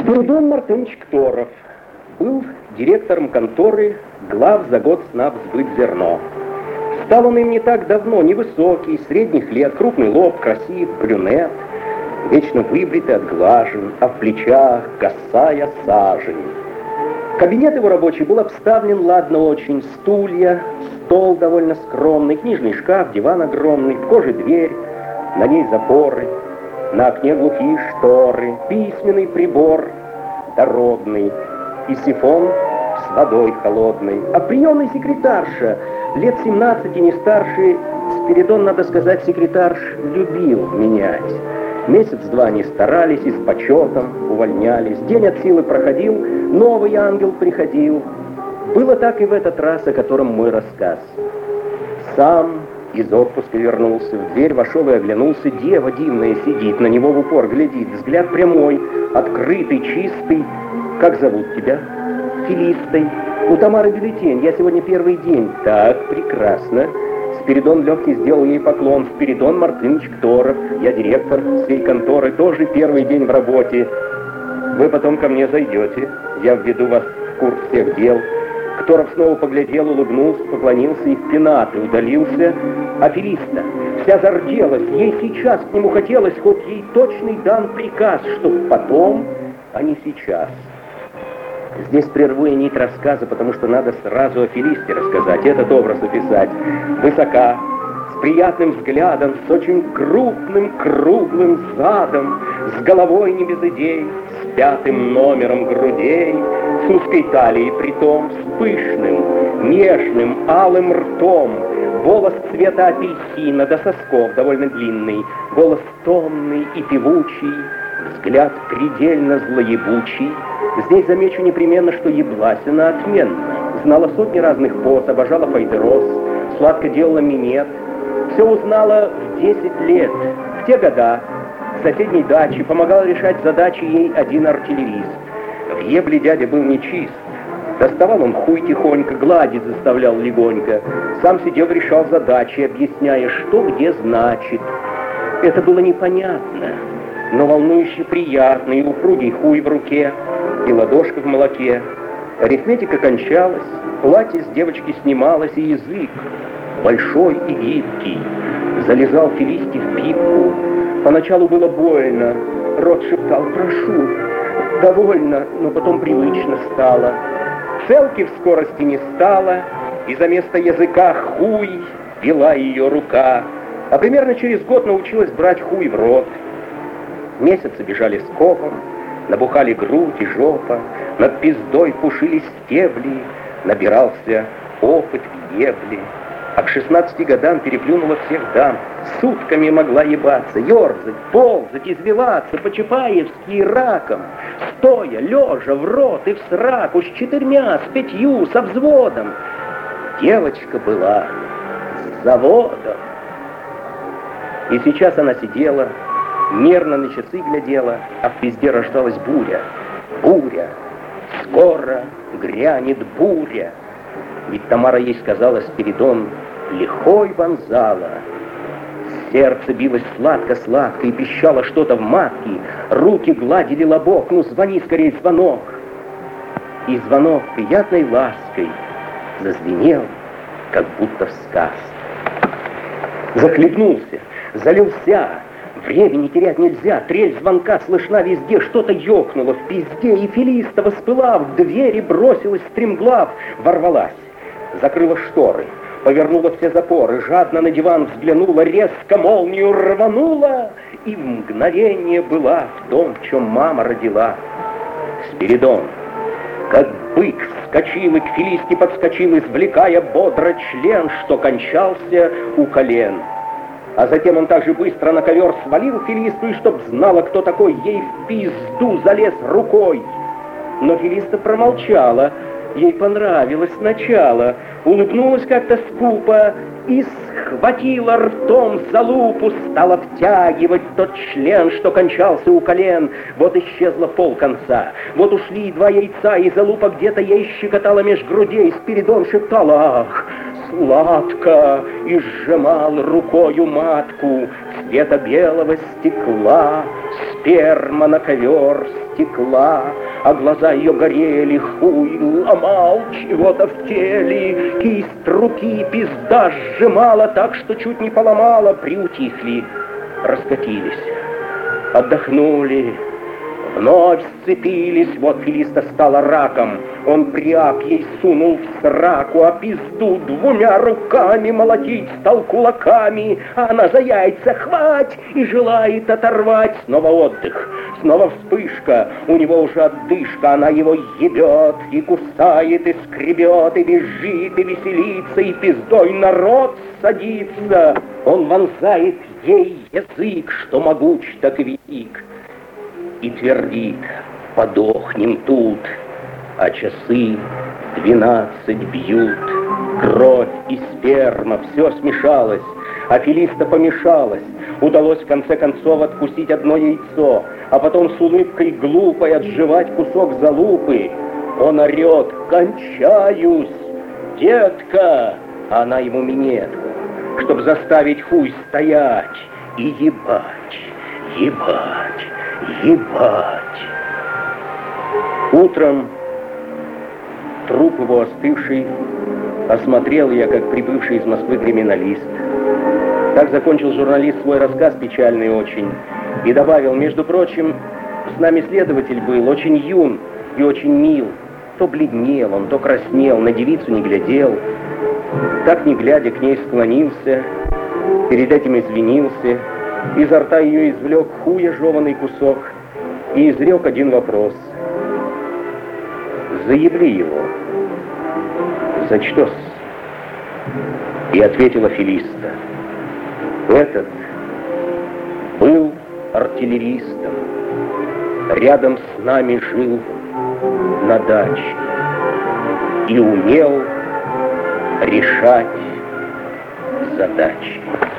Спиридон Мартынович Кторов был директором конторы Главзагодснабсбыт-Зерно. Стал он им не так давно, невысокий, средних лет, крупный лоб, красив, брюнет, вечно выбритый, отглажен, а в плечах косая сажень. Кабинет его рабочий был обставлен ладно очень: стулья, стол довольно скромный, книжный шкаф, диван огромный, в коже дверь, на ней запоры, на окне глухие шторы, письменный прибор дородный и сифон с водой холодной. А приемный секретарша, лет 17, не старше, Спиридон, надо сказать, секретарш любил менять. Месяц-два они старались и с почетом увольнялись. День от силы проходил, новый ангел приходил. Было так и в этот раз, о котором мой рассказ. Сам из отпуска вернулся, в дверь вошел и оглянулся. Дева дивная сидит, на него в упор глядит. Взгляд прямой, открытый, чистый. Как зовут тебя? Филистой. У Тамары бюллетень, я сегодня первый день. Так, прекрасно. Спиридон легкий сделал ей поклон. Спиридон Мартынович Кторов, я директор всей конторы, тоже первый день в работе. Вы потом ко мне зайдете, я введу вас в курс всех дел. Кторов снова поглядел, улыбнулся, поклонился и в пенаты удалился. А Филиста вся зарделась, ей сейчас к нему хотелось, хоть ей точный дан приказ, чтоб потом, а не сейчас. Здесь прерву я нить рассказа, потому что надо сразу о Филисте рассказать, этот образ описать. Высока, с приятным взглядом, с очень крупным, круглым задом, с головой не без идей, с 5-м номером грудей, с узкой талией притом, с пышным, нежным, алым ртом, волос цвета апельсина до сосков довольно длинный, голос томный и певучий, взгляд предельно злоебучий. Здесь замечу непременно, что еблась она отменно. Знала сотни разных поз, обожала файдерос, сладко делала минет. Все узнала в 10 лет, в те года, в соседней даче, помогал решать задачи ей один артиллерист. В ебле дядя был нечист. Доставал он хуй тихонько, гладить заставлял легонько. Сам сидел, решал задачи, объясняя, что где значит. Это было непонятно, но волнующе приятно, и упругий хуй в руке, и ладошка в молоке. Арифметика кончалась, платье с девочки снималось, и язык, большой и гибкий, залезал Филисте в пипку. Поначалу было больно, рот шептал «прошу», довольно, но потом привычно стало. Целки в скорости не стало, и за место языка хуй вела ее рука. А примерно через год научилась брать хуй в рот. Месяцы бежали скопом, набухали грудь и жопа, над пиздой пушились стебли, набирался опыт в ебле. А к 16 годам переплюнула всех дам, сутками могла ебаться, ерзать, ползать, извиваться, по-чапаевски и раком, стоя, лежа, в рот и в сраку, с 4, с 5, со взводом. Девочка была с заводом. И сейчас она сидела, нервно на часы глядела, а в пизде рождалась буря. Буря. Скоро грянет буря. Ведь Тамара ей сказала, Спиридон лихой вонзала. Сердце билось сладко-сладко и пищало что-то в матке. Руки гладили лобок. Ну, звони скорее, звонок. И звонок приятной лаской зазвенел, как будто в сказке. Захлебнулся, залился. Времени терять нельзя, трель звонка слышна везде, что-то ёкнуло в пизде, и Филиста, воспылав, в двери бросилась стремглав, ворвалась, закрыла шторы, повернула все запоры, жадно на диван взглянула, резко молнию рванула, и в мгновение была в том, в чем мама родила. Спиридон, как бык, вскочил и к Филисте подскочил, извлекая бодро член, что кончался у колен. А затем он также быстро на ковер свалил Филисту, и чтоб знала, кто такой, ей в пизду залез рукой. Но Филиста промолчала, ей понравилось сначала, улыбнулась как-то скупо и схватила ртом за лупу, стала втягивать тот член, что кончался у колен. Вот исчезло полконца, вот ушли 2 яйца, и залупа где-то ей щекотала меж грудей. Спиридон шептал «ах, сладко!» и сжимал рукою матку цвета белого стекла. сперма на ковер стекла, а глаза ее горели, хуй ломал чего-то в теле, кисть руки пизда сжимала так, что чуть не поломала, приутихли, раскатились, отдохнули. Вновь сцепились, вот Филиста стала раком. Он пряп ей сунул в сраку, а пизду двумя руками молотить стал кулаками. А она за яйца хвать и желает оторвать. Снова отдых, снова вспышка, у него уже отдышка. Она его ебет и кусает, и скребет, и визжит, и веселится, и пиздой народ садится. Он вонзает ей язык, что могуч, так и велик, и твердит: подохнем тут, а часы 12 бьют. Кровь и сперма, все смешалось, а Филиста помешалась. Удалось в конце концов откусить одно яйцо, а потом с улыбкой глупой отжевать кусок залупы. Он орет: кончаюсь, детка, а она ему минетку, чтоб заставить хуй стоять и ебать, ебать, ебать. Утром труп его остывший осмотрел я, как прибывший из Москвы криминалист. Так закончил журналист свой рассказ, печальный очень, и добавил: между прочим, с нами следователь был очень юн и очень мил. То бледнел он, то краснел, на девицу не глядел. Так, не глядя, к ней склонился, перед этим извинился, изо рта ее извлек хуя жеванный кусок и изрек один вопрос: заебли его, за что-с? И ответила Филиста: этот был артиллеристом, рядом с нами жил на даче и умел решать задачи.